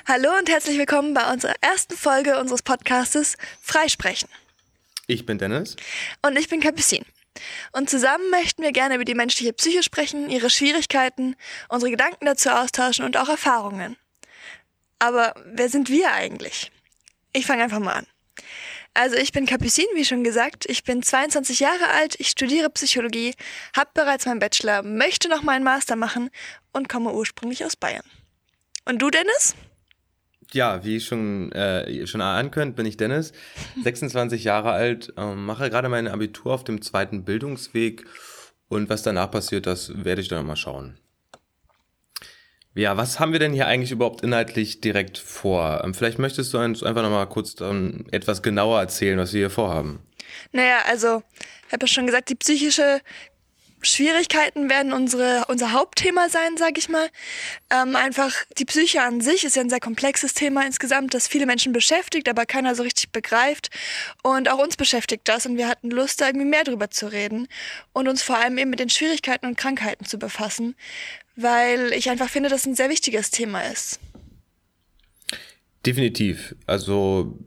Hallo und herzlich willkommen bei unserer ersten Folge unseres Podcastes Freisprechen. Ich bin Dennis. Und ich bin Capucine. Und zusammen möchten wir gerne über die menschliche Psyche sprechen, ihre Schwierigkeiten, unsere Gedanken dazu austauschen und auch Erfahrungen. Aber wer sind wir eigentlich? Ich fange einfach mal an. Also ich bin Capucine, wie schon gesagt. Ich bin 22 Jahre alt, ich studiere Psychologie, habe bereits meinen Bachelor, möchte noch meinen Master machen und komme ursprünglich aus Bayern. Und du, Dennis? Ja, wie schon ahnen könnt, bin ich Dennis, 26 Jahre alt, mache gerade mein Abitur auf dem zweiten Bildungsweg und was danach passiert, das werde ich dann mal schauen. Ja, was haben wir denn hier eigentlich überhaupt inhaltlich direkt vor? Vielleicht möchtest du uns einfach nochmal kurz etwas genauer erzählen, was wir hier vorhaben. Naja, also, ich habe ja schon gesagt, die psychische Schwierigkeiten werden unser Hauptthema sein, sage ich mal. Einfach die Psyche an sich ist ja ein sehr komplexes Thema insgesamt, das viele Menschen beschäftigt, aber keiner so richtig begreift. Und auch uns beschäftigt das und wir hatten Lust, da irgendwie mehr drüber zu reden und uns vor allem eben mit den Schwierigkeiten und Krankheiten zu befassen, weil ich einfach finde, dass es ein sehr wichtiges Thema ist. Definitiv. Also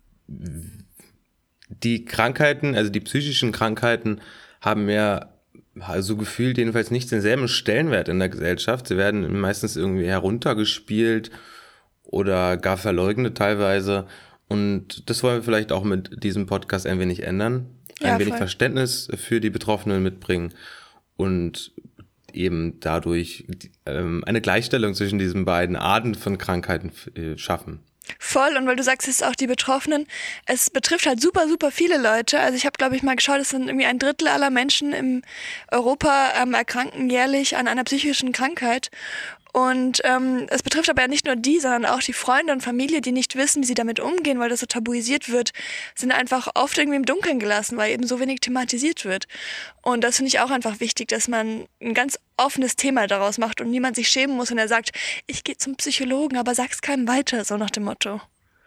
die Krankheiten, also die psychischen Krankheiten haben ja also gefühlt jedenfalls nicht denselben Stellenwert in der Gesellschaft. Sie werden meistens irgendwie heruntergespielt oder gar verleugnet teilweise. Und das wollen wir vielleicht auch mit diesem Podcast ein wenig ändern. Ein wenig Verständnis für die Betroffenen mitbringen und eben dadurch eine Gleichstellung zwischen diesen beiden Arten von Krankheiten schaffen. Voll, und weil du sagst, es ist auch die Betroffenen, es betrifft halt super, super viele Leute. Also ich habe, glaube ich, mal geschaut, es sind irgendwie 1/3 aller Menschen in Europa erkranken jährlich an einer psychischen Krankheit. Und es betrifft aber ja nicht nur die, sondern auch die Freunde und Familie, die nicht wissen, wie sie damit umgehen, weil das so tabuisiert wird, sind einfach oft irgendwie im Dunkeln gelassen, weil eben so wenig thematisiert wird. Und das finde ich auch einfach wichtig, dass man ein ganz offenes Thema daraus macht und niemand sich schämen muss, wenn er sagt, ich gehe zum Psychologen, aber sag's keinem weiter, so nach dem Motto.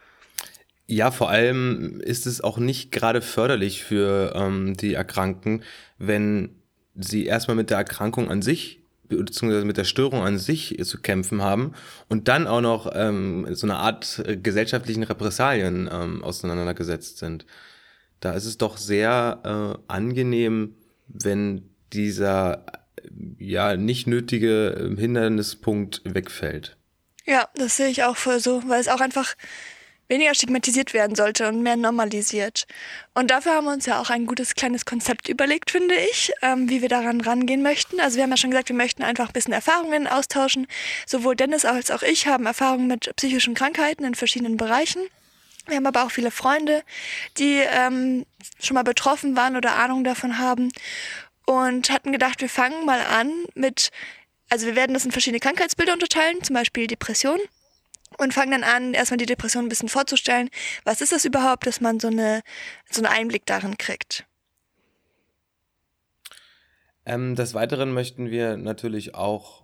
Ja, vor allem ist es auch nicht gerade förderlich für die Erkrankten, wenn sie erstmal mit der Erkrankung an sich beziehungsweise mit der Störung an sich zu kämpfen haben und dann auch noch so eine Art gesellschaftlichen Repressalien auseinandergesetzt sind. Da ist es doch sehr angenehm, wenn dieser nicht nötige Hindernispunkt wegfällt. Ja, das sehe ich auch voll so, weil es auch einfach weniger stigmatisiert werden sollte und mehr normalisiert. Und dafür haben wir uns ja auch ein gutes kleines Konzept überlegt, finde ich, wie wir daran rangehen möchten. Also wir haben ja schon gesagt, wir möchten einfach ein bisschen Erfahrungen austauschen. Sowohl Dennis als auch ich haben Erfahrungen mit psychischen Krankheiten in verschiedenen Bereichen. Wir haben aber auch viele Freunde, die schon mal betroffen waren oder Ahnung davon haben und hatten gedacht, wir fangen mal an also wir werden das in verschiedene Krankheitsbilder unterteilen, zum Beispiel Depression. Und fangen dann an, erstmal die Depression ein bisschen vorzustellen. Was ist das überhaupt, dass man so einen Einblick darin kriegt? Des Weiteren möchten wir natürlich auch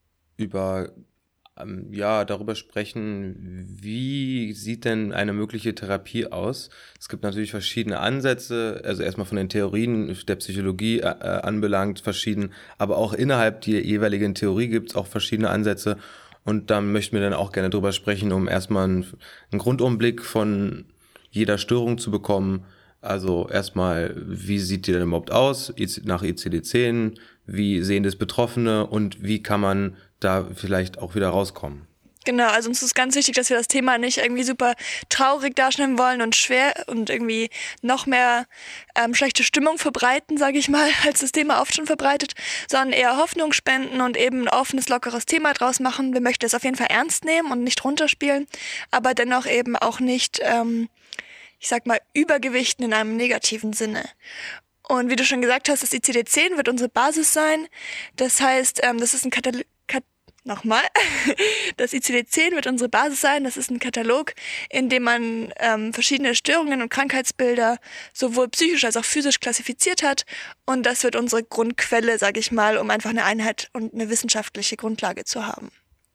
darüber sprechen, wie sieht denn eine mögliche Therapie aus? Es gibt natürlich verschiedene Ansätze, also erstmal von den Theorien der Psychologie anbelangt verschieden, aber auch innerhalb der jeweiligen Theorie gibt es auch verschiedene Ansätze. Und da möchten wir dann auch gerne drüber sprechen, um erstmal einen Grundumblick von jeder Störung zu bekommen. Also erstmal, wie sieht die denn überhaupt aus nach ICD-10? Wie sehen das Betroffene und wie kann man da vielleicht auch wieder rauskommen? Genau, also uns ist ganz wichtig, dass wir das Thema nicht irgendwie super traurig darstellen wollen und schwer und irgendwie noch mehr schlechte Stimmung verbreiten, sage ich mal, als das Thema oft schon verbreitet, sondern eher Hoffnung spenden und eben ein offenes, lockeres Thema draus machen. Wir möchten es auf jeden Fall ernst nehmen und nicht runterspielen, aber dennoch eben auch nicht, übergewichten in einem negativen Sinne. Und wie du schon gesagt hast, das ICD-10 wird unsere Basis sein. Das heißt, das ist ein das ICD-10 wird unsere Basis sein. Das ist ein Katalog, in dem man verschiedene Störungen und Krankheitsbilder sowohl psychisch als auch physisch klassifiziert hat. Und das wird unsere Grundquelle, sage ich mal, um einfach eine Einheit und eine wissenschaftliche Grundlage zu haben.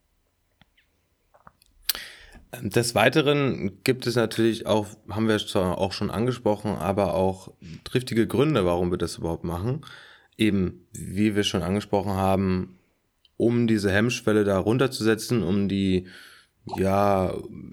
Des Weiteren gibt es natürlich auch, haben wir zwar auch schon angesprochen, aber auch triftige Gründe, warum wir das überhaupt machen. Eben, wie wir schon angesprochen haben, um diese Hemmschwelle da runterzusetzen, um die ja,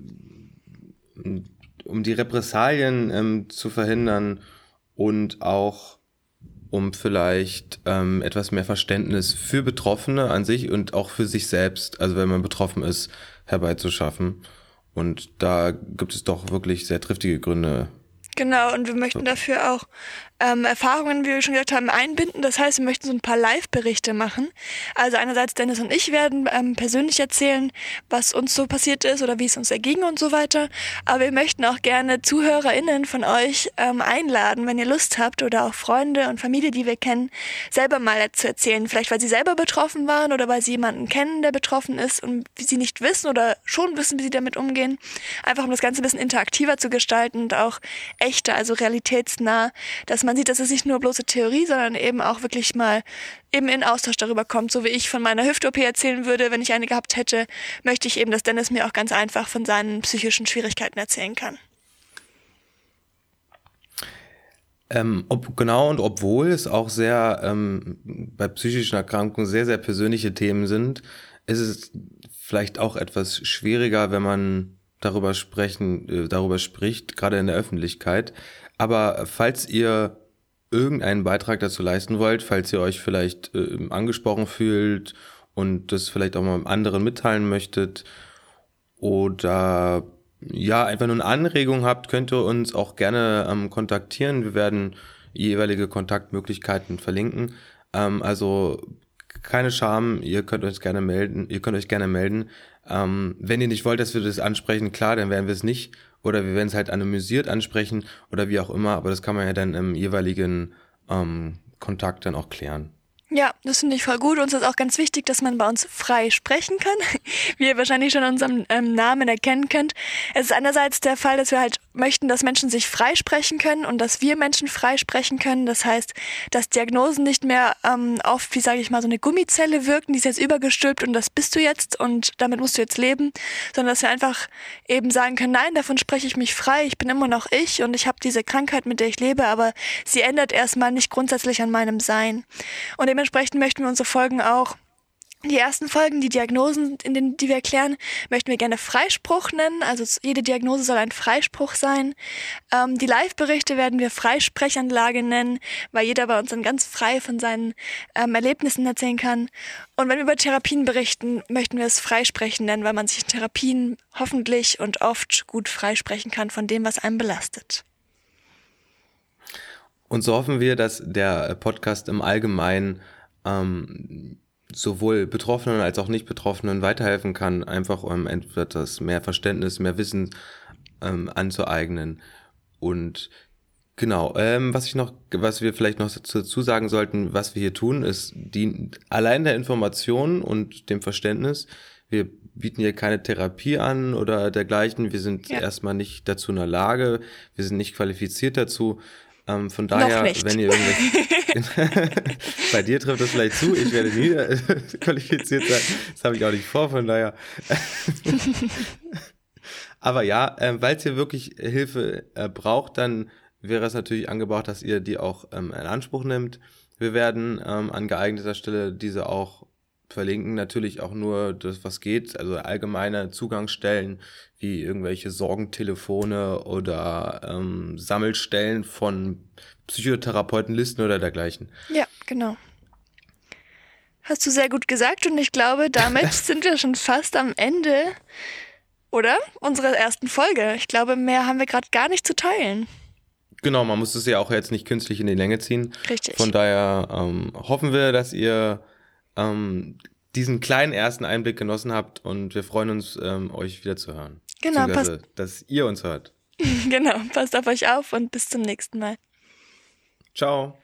um die Repressalien zu verhindern und auch um vielleicht etwas mehr Verständnis für Betroffene an sich und auch für sich selbst, also wenn man betroffen ist, herbeizuschaffen. Und da gibt es doch wirklich sehr triftige Gründe. Genau, und wir möchten dafür auch Erfahrungen, wie wir schon gesagt haben, einbinden. Das heißt, wir möchten so ein paar Live-Berichte machen. Also einerseits Dennis und ich werden persönlich erzählen, was uns so passiert ist oder wie es uns erging und so weiter. Aber wir möchten auch gerne ZuhörerInnen von euch einladen, wenn ihr Lust habt oder auch Freunde und Familie, die wir kennen, selber mal zu erzählen. Vielleicht, weil sie selber betroffen waren oder weil sie jemanden kennen, der betroffen ist und sie nicht wissen oder schon wissen, wie sie damit umgehen. Einfach um das Ganze ein bisschen interaktiver zu gestalten und auch echter, also realitätsnah, dass man sieht, dass es nicht nur bloße Theorie, sondern eben auch wirklich mal eben in Austausch darüber kommt. So wie ich von meiner Hüft-OP erzählen würde, wenn ich eine gehabt hätte, möchte ich eben, dass Dennis mir auch ganz einfach von seinen psychischen Schwierigkeiten erzählen kann. Obwohl es auch sehr bei psychischen Erkrankungen sehr, sehr persönliche Themen sind, ist es vielleicht auch etwas schwieriger, wenn man darüber spricht, gerade in der Öffentlichkeit. Aber falls ihr irgendeinen Beitrag dazu leisten wollt, falls ihr euch vielleicht angesprochen fühlt und das vielleicht auch mal anderen mitteilen möchtet oder ja, einfach nur eine Anregung habt, könnt ihr uns auch gerne kontaktieren. Wir werden jeweilige Kontaktmöglichkeiten verlinken. Also keine Scham, ihr könnt euch gerne melden. Wenn ihr nicht wollt, dass wir das ansprechen, klar, dann werden wir es nicht. Oder wir werden es halt anonymisiert ansprechen oder wie auch immer. Aber das kann man ja dann im jeweiligen Kontakt dann auch klären. Ja, das finde ich voll gut. Uns ist auch ganz wichtig, dass man bei uns frei sprechen kann, wie ihr wahrscheinlich schon an unserem Namen erkennen könnt. Es ist einerseits der Fall, dass wir halt möchten, dass Menschen sich frei sprechen können und dass wir Menschen frei sprechen können. Das heißt, dass Diagnosen nicht mehr auf, wie sage ich mal, so eine Gummizelle wirken, die ist jetzt übergestülpt und das bist du jetzt und damit musst du jetzt leben, sondern dass wir einfach eben sagen können, nein, davon spreche ich mich frei, ich bin immer noch ich und ich habe diese Krankheit, mit der ich lebe, aber sie ändert erstmal nicht grundsätzlich an meinem Sein. Und dementsprechend möchten wir unsere Folgen auch, die ersten Folgen, die Diagnosen, die wir erklären, möchten wir gerne Freispruch nennen. Also jede Diagnose soll ein Freispruch sein. Die Live-Berichte werden wir Freisprechanlage nennen, weil jeder bei uns dann ganz frei von seinen Erlebnissen erzählen kann. Und wenn wir über Therapien berichten, möchten wir es Freisprechen nennen, weil man sich in Therapien hoffentlich und oft gut freisprechen kann von dem, was einen belastet. Und so hoffen wir, dass der Podcast im Allgemeinen sowohl Betroffenen als auch Nicht-Betroffenen weiterhelfen kann, einfach etwas mehr Verständnis, mehr Wissen anzueignen. Und genau, was wir vielleicht noch dazu sagen sollten, was wir hier tun, ist allein der Information und dem Verständnis. Wir bieten hier keine Therapie an oder dergleichen. Wir sind erstmal nicht dazu in der Lage. Wir sind nicht qualifiziert dazu. Von daher, wenn ihr bei dir trifft das vielleicht zu, ich werde nie qualifiziert sein, das habe ich auch nicht vor, von daher. Aber ja, falls ihr wirklich Hilfe braucht, dann wäre es natürlich angebracht, dass ihr die auch in Anspruch nimmt. Wir werden an geeigneter Stelle diese auch verlinken, natürlich auch nur das, was geht, also allgemeine Zugangsstellen wie irgendwelche Sorgentelefone oder Sammelstellen von Psychotherapeutenlisten oder dergleichen. Ja, genau. Hast du sehr gut gesagt und ich glaube, damit sind wir schon fast am Ende, oder? Unserer ersten Folge. Ich glaube, mehr haben wir gerade gar nicht zu teilen. Genau, man muss es ja auch jetzt nicht künstlich in die Länge ziehen. Richtig. Von daher hoffen wir, dass ihr diesen kleinen ersten Einblick genossen habt und wir freuen uns, euch wieder zu hören. Genau, dass ihr uns hört. Genau, passt auf euch auf und bis zum nächsten Mal. Ciao.